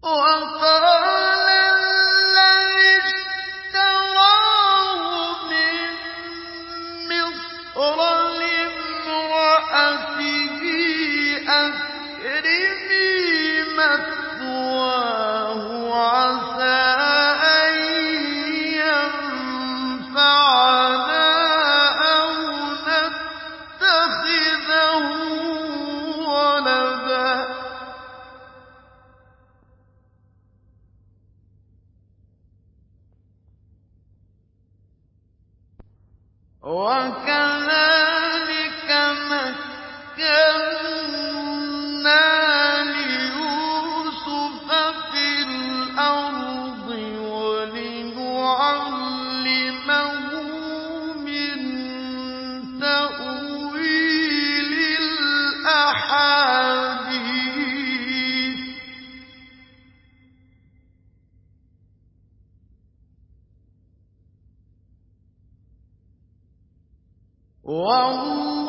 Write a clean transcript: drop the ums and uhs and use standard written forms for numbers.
وقال الذي اشتراه من مصر لامرأته أكرمي مثواه عسى أن ينفعنا أو نتخذه ولدا وكذلك مكنا ليوسف في الأرض ولنعلمه من تأويل الأحاديث والله